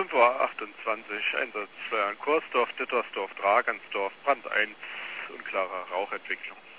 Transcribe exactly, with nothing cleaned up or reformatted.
fünf Uhr achtundzwanzig, Einsatz Korsdorf, Dittersdorf, Dragensdorf, Brand eins, unklare Rauchentwicklung.